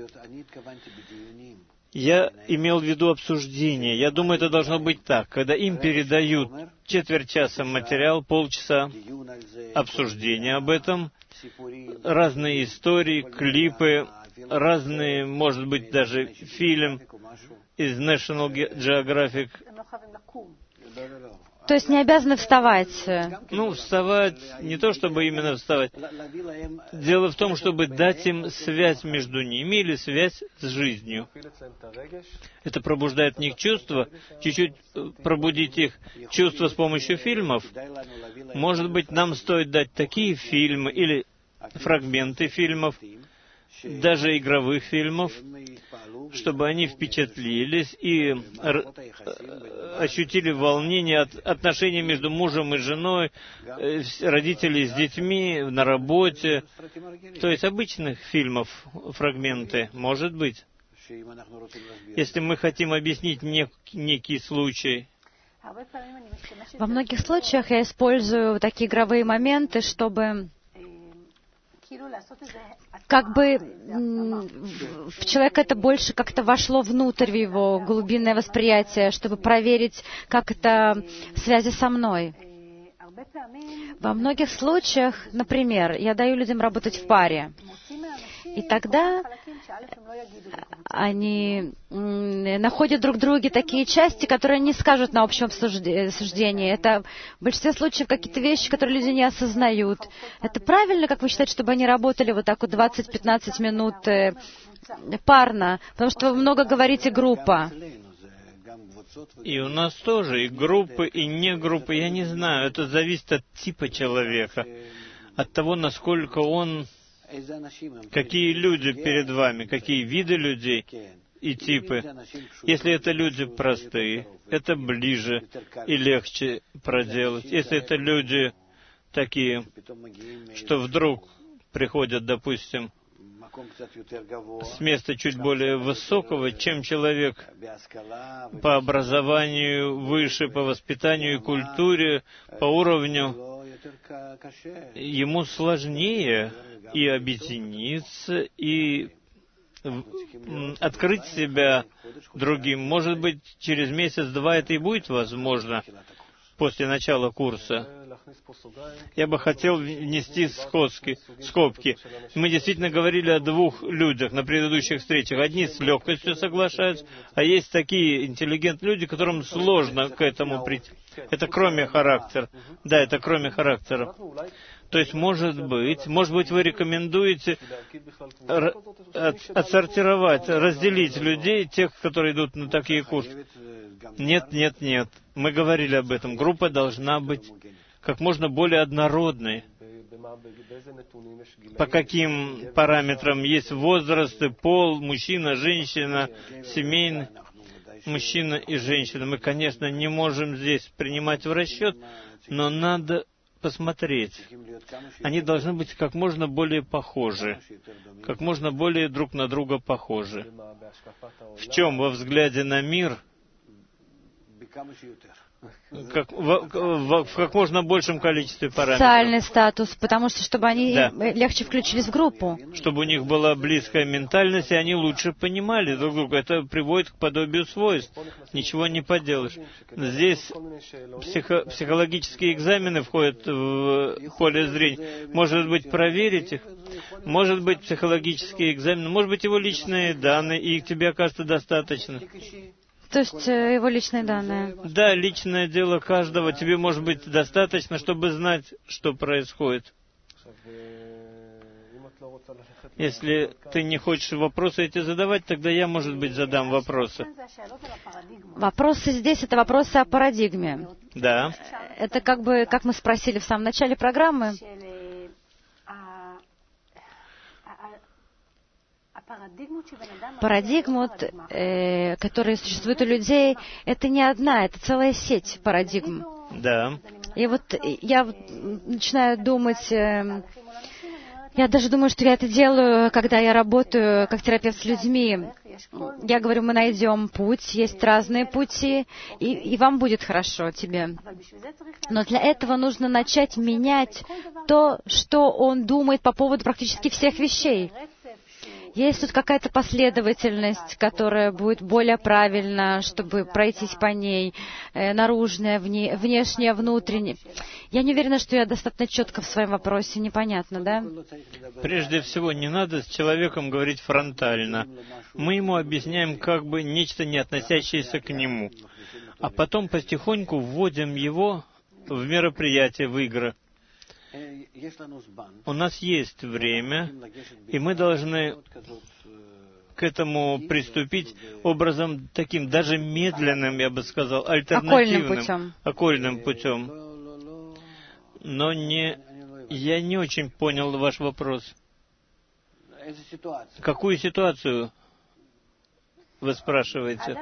Я имел в виду обсуждение. Я думаю, это должно быть так. Когда им передают четверть часа материал, полчаса обсуждения об этом, разные истории, клипы, разные, может быть, даже фильм из National Geographic. То есть не обязаны вставать? Вставать, не то чтобы именно вставать. Дело в том, чтобы дать им связь между ними или связь с жизнью. Это пробуждает в них чувства, чуть-чуть пробудить их чувства с помощью фильмов. Может быть, нам стоит дать такие фильмы или фрагменты фильмов, даже игровых фильмов, чтобы они впечатлились и ощутили волнение от отношений между мужем и женой, родителей с детьми, на работе. То есть обычных фильмов, фрагменты, может быть. Если мы хотим объяснить некий случай. Во многих случаях я использую такие игровые моменты, чтобы как бы в человека это больше как-то вошло внутрь в его глубинное восприятие, чтобы проверить, как это в связи со мной. Во многих случаях, например, я даю людям работать в паре, и тогда они находят друг в друге такие части, которые не скажут на общем суждении. Это в большинстве случаев какие-то вещи, которые люди не осознают. Это правильно, как вы считаете, чтобы они работали вот так вот 20-15 минут парно? Потому что вы много говорите «группа». И у нас тоже и группы, и не группы. Я не знаю, это зависит от типа человека, от того, насколько он... Какие люди перед вами, какие виды людей и типы. Если это люди простые, это ближе и легче проделать. Если это люди такие, что вдруг приходят, допустим, с места чуть более высокого, чем человек по образованию выше, по воспитанию и культуре, по уровню, ему сложнее и объединиться, и открыть себя другим. Может быть, через месяц-два это и будет возможно после начала курса. Я бы хотел внести скобки. Мы действительно говорили о двух людях на предыдущих встречах. Одни с легкостью соглашаются, а есть такие интеллигентные люди, которым сложно к этому прийти. Это кроме характера. Да, это кроме характера. То есть, может быть, вы рекомендуете отсортировать, разделить людей, тех, которые идут на такие курсы. Нет. Мы говорили об этом. Группа должна быть как можно более однородной. По каким параметрам есть возраст, пол, мужчина, женщина, семейный, мужчина и женщина. Мы, конечно, не можем здесь принимать в расчет, но надо посмотреть. Они должны быть как можно более похожи, как можно более друг на друга похожи. В чем? Во взгляде на мир, в как можно большем количестве параметров. Социальный статус, потому что, чтобы они легче включились в группу. Чтобы у них была близкая ментальность, и они лучше понимали друг друга. Это приводит к подобию свойств. Ничего не поделаешь. Здесь психологические экзамены входят в поле зрения. Может быть, проверить их? Может быть, психологические экзамены, может быть, его личные данные, и их тебе окажется достаточно. То есть его личные данные. Да, личное дело каждого. Тебе, может быть, достаточно, чтобы знать, что происходит. Если ты не хочешь вопросы эти задавать, тогда я, может быть, задам вопросы. Вопросы здесь — это вопросы о парадигме. Да. Это как бы, как мы спросили в самом начале программы, парадигму, которая существует у людей, это не одна, это целая сеть парадигм. Да. И вот я начинаю думать, я даже думаю, что я это делаю, когда я работаю как терапевт с людьми. Я говорю, мы найдем путь, есть разные пути, и вам будет хорошо, тебе. Но для этого нужно начать менять то, что он думает по поводу практически всех вещей. Есть тут какая-то последовательность, которая будет более правильна, чтобы пройтись по ней, наружная, внешняя, внутренняя. Я не уверена, что я достаточно четко в своем вопросе, непонятно, да? Прежде всего, не надо с человеком говорить фронтально. Мы ему объясняем как бы нечто, не относящееся к нему. А потом потихоньку вводим его в мероприятие, в игры. У нас есть время, и мы должны к этому приступить образом таким, даже медленным, я бы сказал, альтернативным, окольным путем. Но я не очень понял ваш вопрос. Какую ситуацию вы спрашиваете?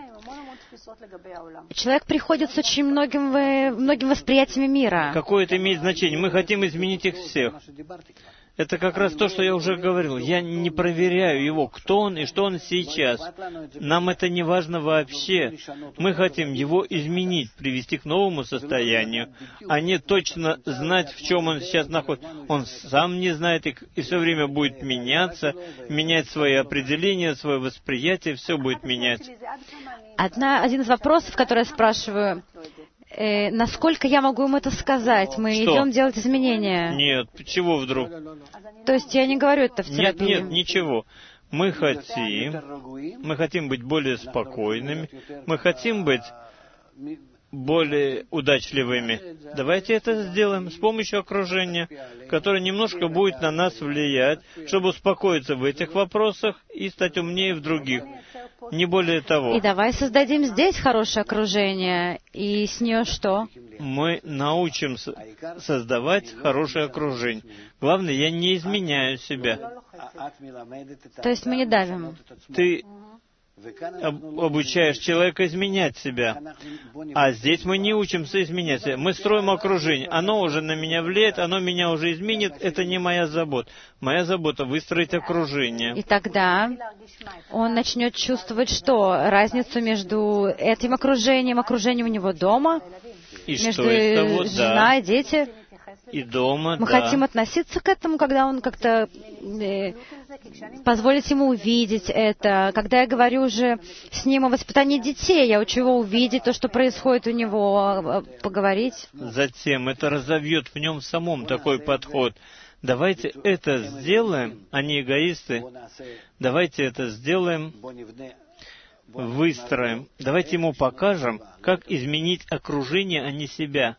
Человек приходит с очень многими восприятиями мира. Какое это имеет значение? Мы хотим изменить их всех. Это как раз то, что я уже говорил. Я не проверяю его, кто он и что он сейчас. Нам это не важно вообще. Мы хотим его изменить, привести к новому состоянию, а не точно знать, в чем он сейчас находится. Он сам не знает и все время будет меняться, менять свои определения, свое восприятие, все будет менять. Один из вопросов, который я спрашиваю, насколько я могу им это сказать? Мы идем делать изменения. Нет, чего вдруг? То есть я не говорю это в терапии. Нет, ничего. Мы хотим быть более спокойными, мы хотим быть более удачливыми. Давайте это сделаем с помощью окружения, которое немножко будет на нас влиять, чтобы успокоиться в этих вопросах и стать умнее в других. Не более того. И давай создадим здесь хорошее окружение, и с нее что? Мы научимся создавать хорошее окружение. Главное, я не изменяю себя. То есть мы не давим. Ты обучаешь человека изменять себя. А здесь мы не учимся изменять себя. Мы строим окружение. Оно уже на меня влияет, оно меня уже изменит. Это не моя забота. Моя забота — выстроить окружение. И тогда он начнет чувствовать что? Разницу между этим окружением у него дома, И между что из того? жена и дети. И дома, Мы хотим относиться к этому, когда он как-то позволить ему увидеть это. Когда я говорю уже с ним о воспитании детей, я учу его увидеть то, что происходит у него, поговорить. Затем это разовьет в нем самом такой подход. Давайте это сделаем, а не эгоисты. Давайте это сделаем, выстроим. Давайте ему покажем, как изменить окружение, а не себя.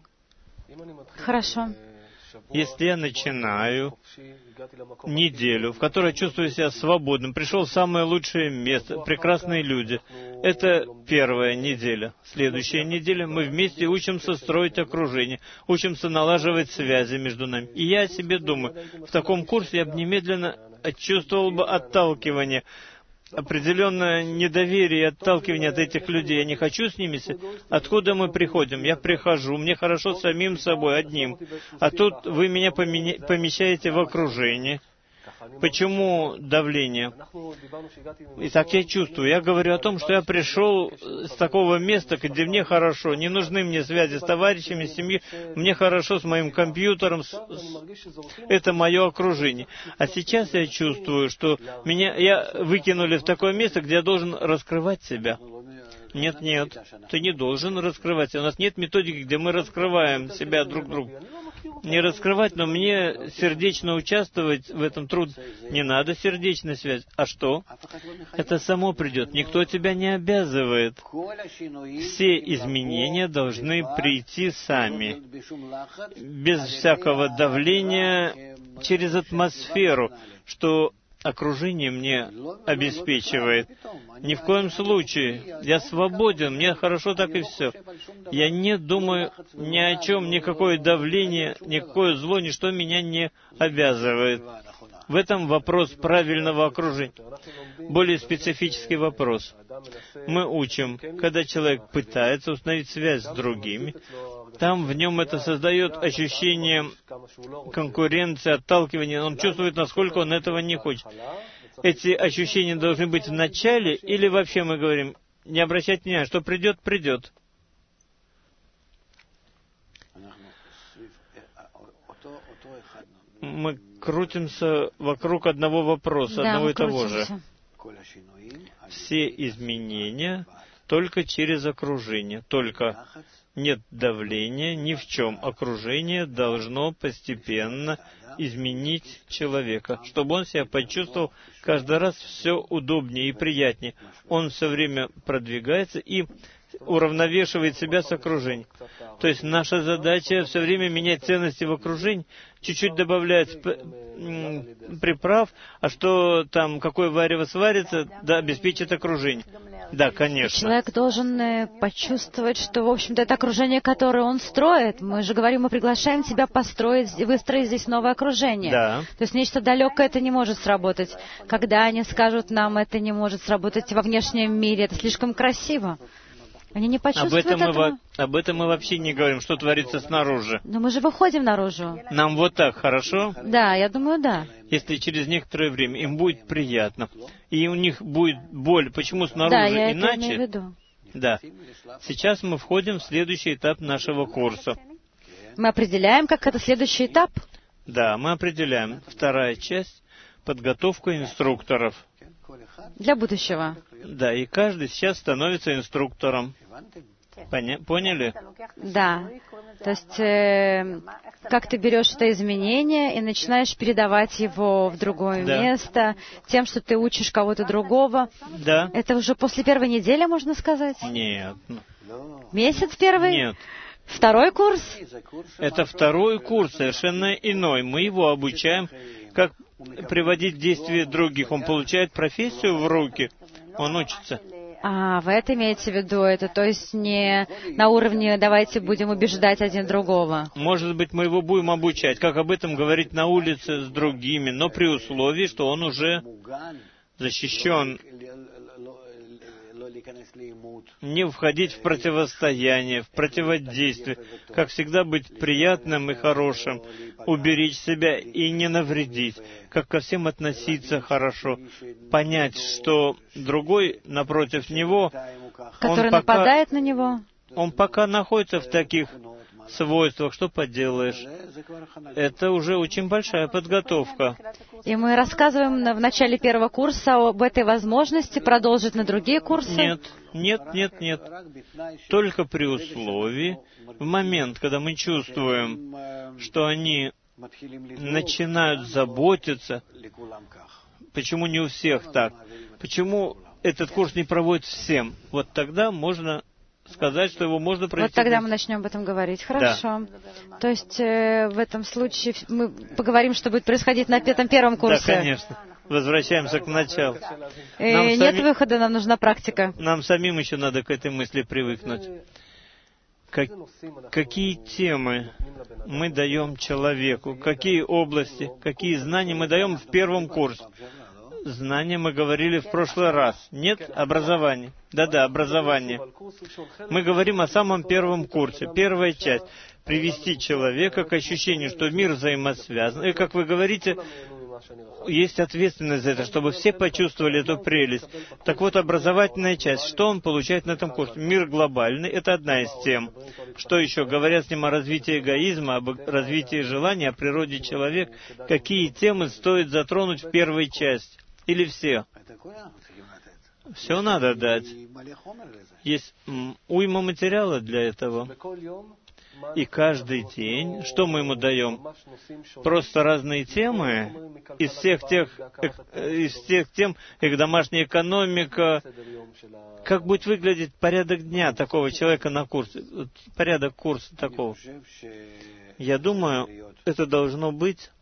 Хорошо. Если я начинаю неделю, в которой чувствую себя свободным, пришел в самое лучшее место, прекрасные люди. Это первая неделя. Следующая неделя мы вместе учимся строить окружение, учимся налаживать связи между нами. И я о себе думаю, в таком курсе я бы немедленно чувствовал бы отталкивание, определенное недоверие и отталкивание от этих людей. Я не хочу с ними... Откуда мы приходим? Я прихожу, мне хорошо самим собой, одним. А тут вы меня помещаете в окружение. Почему давление? Итак, я чувствую. Я говорю о том, что я пришел с такого места, где мне хорошо. Не нужны мне связи с товарищами, с семьей. Мне хорошо с моим компьютером. Это мое окружение. А сейчас я чувствую, что я выкинули в такое место, где я должен раскрывать себя. Нет, ты не должен раскрывать себя. У нас нет методики, где мы раскрываем себя друг другу. Не раскрывать, но мне сердечно участвовать в этом трудно. Не надо сердечной связи. А что? Это само придет. Никто тебя не обязывает. Все изменения должны прийти сами, без всякого давления, через атмосферу, что окружение мне обеспечивает. Ни в коем случае. Я свободен, мне хорошо так и все. Я не думаю ни о чем, никакое давление, никакое зло, ничто меня не обязывает. В этом вопрос правильного окружения. Более специфический вопрос. Мы учим, когда человек пытается установить связь с другими, там в нем это создает ощущение конкуренции, отталкивания. Он чувствует, насколько он этого не хочет. Эти ощущения должны быть в начале, или вообще мы говорим, не обращать внимания, что придет, придет. Мы крутимся вокруг одного вопроса, одного и того же. Все изменения только через окружение, только нет давления ни в чем. Окружение должно постепенно изменить человека, чтобы он себя почувствовал каждый раз все удобнее и приятнее. Он все время продвигается и уравновешивает себя с окружением. То есть наша задача все время менять ценности в окружении, чуть-чуть добавлять приправ, а что там, какое варево сварится, да, обеспечит окружение. Да, конечно. Человек должен почувствовать, что, в общем-то, это окружение, которое он строит. Мы же говорим, мы приглашаем тебя выстроить здесь новое окружение. Да. То есть нечто далекое это не может сработать. Когда они скажут нам, это не может сработать во внешнем мире, это слишком красиво. Они не почувствуют этого. Об этом мы вообще не говорим, что творится снаружи. Но мы же выходим наружу. Нам вот так хорошо? Да, я думаю, да. Если через некоторое время им будет приятно, и у них будет боль, почему снаружи да, я иначе? Это имею в виду. Да. Сейчас мы входим в следующий этап нашего курса. Мы определяем, как это следующий этап? Да, мы определяем. Вторая часть — подготовка инструкторов. Для будущего. Да, и каждый сейчас становится инструктором. Поняли? Да. То есть, как ты берешь это изменение и начинаешь передавать его в другое место, тем, что ты учишь кого-то другого. Да. Это уже после первой недели, можно сказать? Нет. Месяц первый? Нет. Второй курс? Это второй курс, совершенно иной. Мы его обучаем, как приводить в действие других. Он получает профессию в руки. Он учится. А, вы это имеете в виду? Это, то есть, не на уровне «давайте будем убеждать один другого». Может быть, мы его будем обучать, как об этом говорить на улице с другими, но при условии, что он уже защищен не входить в противостояние, в противодействие, как всегда быть приятным и хорошим, уберечь себя и не навредить, как ко всем относиться хорошо, понять, что другой напротив него, который нападает на него, он пока находится в таких свойствах, что поделаешь. Это уже очень большая подготовка. И мы рассказываем в начале первого курса об этой возможности продолжить на другие курсы. Нет. Только при условии, в момент, когда мы чувствуем, что они начинают заботиться, почему не у всех так, почему этот курс не проводит всем, вот тогда можно сказать, что его можно провести. Вот тогда мы начнем об этом говорить. Хорошо. Да. То есть в этом случае мы поговорим, что будет происходить на этом первом курсе. Да, конечно. Возвращаемся к началу. Нет выхода, нам нужна практика. Нам самим еще надо к этой мысли привыкнуть. Какие темы мы даем человеку, какие области, какие знания мы даем в первом курсе. Знания мы говорили в прошлый раз. Нет? Образование. Да, образование. Мы говорим о самом первом курсе. Первая часть. Привести человека к ощущению, что мир взаимосвязан. И, как вы говорите, есть ответственность за это, чтобы все почувствовали эту прелесть. Так вот, образовательная часть. Что он получает на этом курсе? Мир глобальный. Это одна из тем. Что еще? Говорят с ним о развитии эгоизма, об развитии желания, о природе человека. Какие темы стоит затронуть в первой части? Или все? Все надо дать. Есть уйма материала для этого. И каждый день, что мы ему даем? Просто разные темы из всех тем, как домашняя экономика. Как будет выглядеть порядок дня такого человека на курсе? Порядок курса такого. Я думаю, это должно быть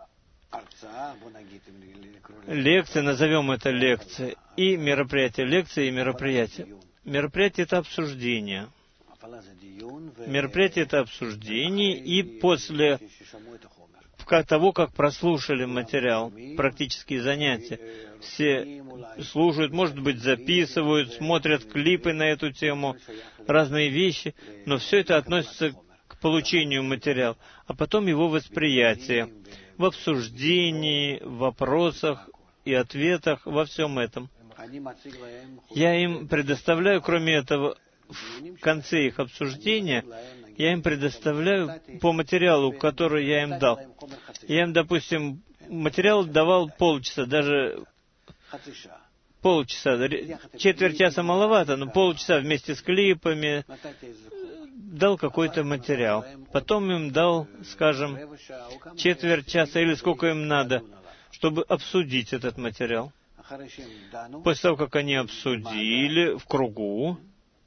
лекция, назовем это лекцией, и мероприятие. Лекция и мероприятие. Мероприятие — это обсуждение. Мероприятие — это обсуждение, и после того, как прослушали материал, практические занятия, все слушают, может быть, записывают, смотрят клипы на эту тему, разные вещи, но все это относится к получению материала, а потом его восприятие, в обсуждении, в вопросах и ответах, во всем этом. Я им предоставляю, кроме этого, в конце их обсуждения, я им предоставляю по материалу, который я им дал. Я им, допустим, материал давал полчаса, даже полчаса, четверть часа маловато, но полчаса вместе с клипами дал какой-то материал. Потом им дал, скажем, четверть часа или сколько им надо, чтобы обсудить этот материал. После того, как они обсудили в кругу,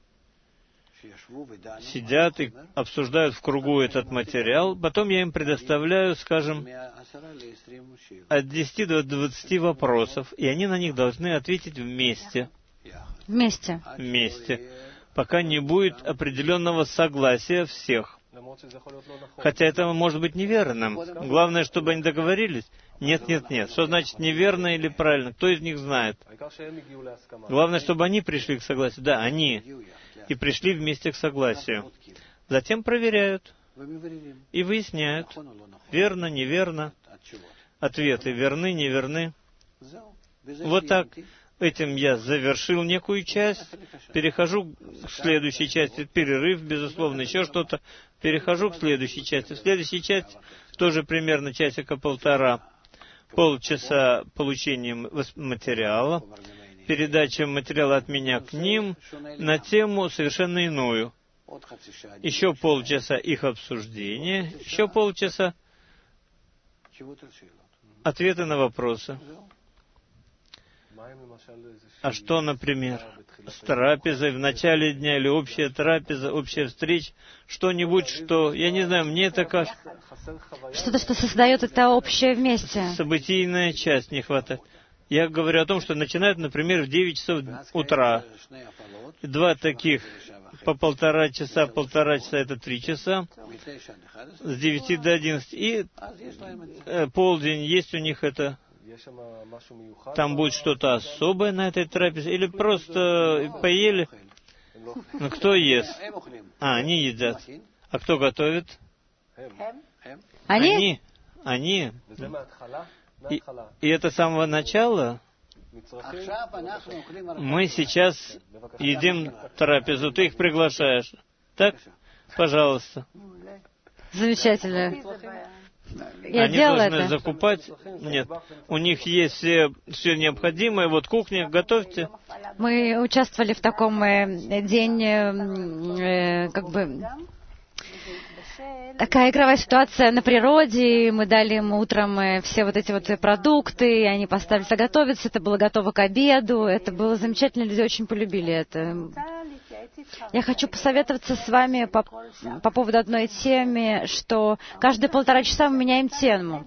сидят и обсуждают в кругу этот материал, потом я им предоставляю, скажем, от 10 до 20 вопросов, и они на них должны ответить вместе. Вместе. Пока не будет определенного согласия всех. Хотя это может быть неверным. Главное, чтобы они договорились. Нет. Что значит неверно или правильно? Кто из них знает? Главное, чтобы они пришли к согласию. Да, они. И пришли вместе к согласию. Затем проверяют и выясняют, верно, неверно. Ответы верны, неверны. Вот так. Этим я завершил некую часть, перехожу к следующей части, перерыв, безусловно, еще что-то, перехожу к следующей части. В следующей части тоже примерно часика полтора, полчаса получением материала, передача материала от меня к ним на тему совершенно иную. Еще полчаса их обсуждения, еще полчаса ответы на вопросы. А что, например, с трапезой в начале дня или общая трапеза, общая встреча, что-нибудь, что, я не знаю, мне это кажется... Что-то, что создает это общее вместе. Событийная часть не хватает. Я говорю о том, что начинают, например, в 9 часов утра. Два таких по полтора часа это 3 часа, с 9 до 11. И полдень есть у них это... Там будет что-то особое на этой трапезе? Или просто поели? Ну, кто ест? Они едят. А кто готовит? Они? Они. И это с самого начала? Мы сейчас едим трапезу, ты их приглашаешь. Так? Пожалуйста. Замечательно. Я Они делала должны это. закупать? Нет. У них есть все необходимое. Вот кухня, готовьте. Мы участвовали в таком день, такая игровая ситуация на природе. И мы дали им утром все вот эти вот продукты, и они поставили готовиться. Это было готово к обеду. Это было замечательно, люди очень полюбили это. Я хочу посоветоваться с вами по поводу одной темы, что каждые 1,5 часа мы меняем тему.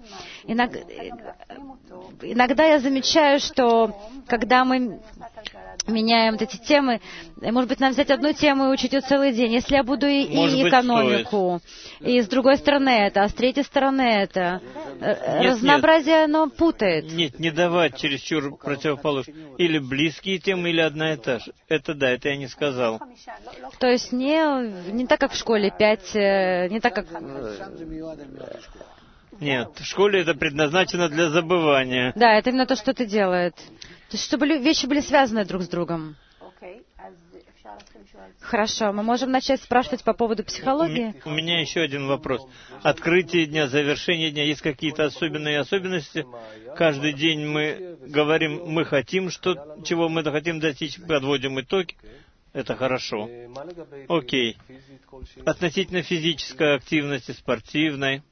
Иногда я замечаю, что когда мы меняем вот эти темы, может быть, нам взять одну тему и учить ее целый день. Если я буду и экономику, и с другой стороны это, а с третьей стороны это, разнообразие, оно путает. Нет, не давать чересчур противоположных. Или близкие темы, или одна и та же. Это да, это я не сказал. То есть не так, как в школе, 5, не так, как... Нет, в школе это предназначено для забывания. Да, это именно то, что это делает. То есть, чтобы вещи были связаны друг с другом. Хорошо, мы можем начать спрашивать по поводу психологии? У меня еще один вопрос. Открытие дня, завершение дня, есть какие-то особенные особенности? Каждый день мы говорим, мы хотим, чего мы хотим достичь, подводим итоги. Это хорошо. Окей. Относительно физической активности, спортивной.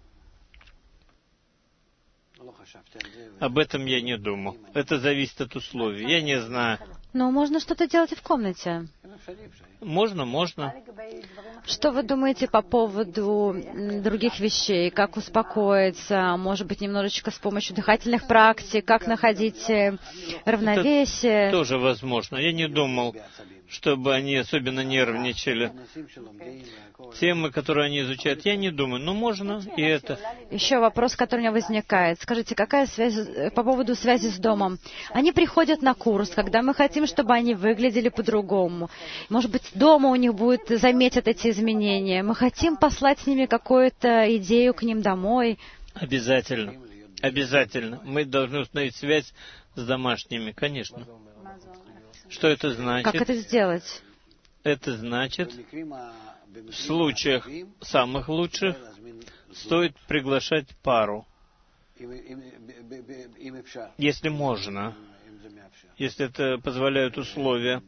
Об этом я не думал. Это зависит от условий. Я не знаю. Но можно что-то делать и в комнате. Можно. Что вы думаете по поводу других вещей? Как успокоиться? Может быть, немножечко с помощью дыхательных практик? Как находить равновесие? Это тоже возможно. Я не думал, чтобы они особенно нервничали. Темы, которые они изучают, я не думаю. Но можно и это. Еще вопрос, который у меня возникает. Скажите, какая связь по поводу связи с домом? Они приходят на курс, когда мы хотим, чтобы они выглядели по-другому. Может быть, дома у них будет заметят эти изменения. Мы хотим послать с ними какую-то идею к ним домой. Обязательно. Обязательно. Мы должны установить связь с домашними, конечно. Что это значит? Как это сделать? Это значит, в случаях самых лучших стоит приглашать пару. Если можно. Если это позволяют условия.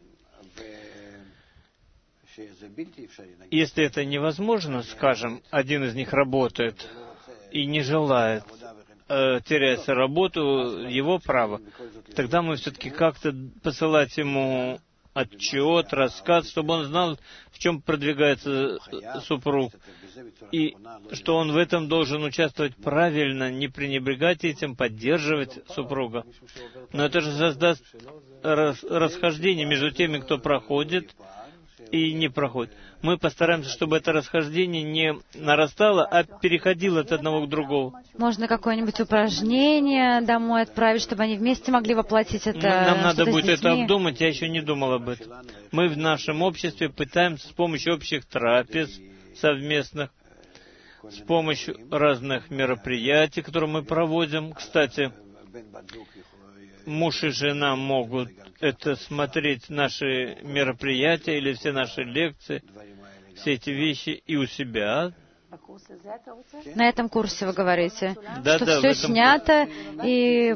Если это невозможно, скажем, один из них работает и не желает терять работу, его право, тогда мы все-таки как-то посылать ему отчет, рассказ, чтобы он знал, в чем продвигается супруг, и что он в этом должен участвовать правильно, не пренебрегать этим, поддерживать супруга. Но это же создаст расхождение между теми, кто проходит и не проходит. Мы постараемся, чтобы это расхождение не нарастало, а переходило от одного к другому. Можно какое-нибудь упражнение домой отправить, чтобы они вместе могли воплотить это? Нам надо будет это обдумать, я еще не думал об этом. Мы в нашем обществе пытаемся с помощью общих трапез совместных, с помощью разных мероприятий, которые мы проводим. Кстати, муж и жена могут это смотреть, наши мероприятия или все наши лекции, все эти вещи и у себя. На этом курсе вы говорите, да, что все снято и...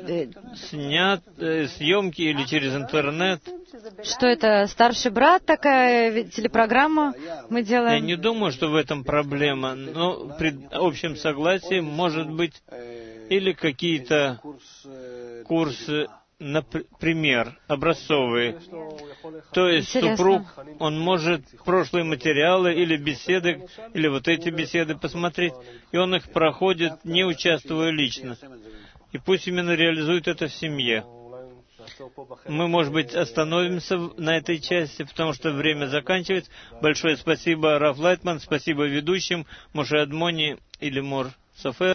съемки или через интернет. Что это, старший брат, такая телепрограмма мы делаем? Я не думаю, что в этом проблема, но при общем согласии, может быть, или какие-то курсы, например, образцовые. То есть супруг, он может прошлые материалы или беседы, или вот эти беседы посмотреть, и он их проходит, не участвуя лично. И пусть именно реализует это в семье. Мы, может быть, остановимся на этой части, потому что время заканчивается. Большое спасибо, Раф Лайтман, спасибо ведущим, Моше Адмони или Мор Софер.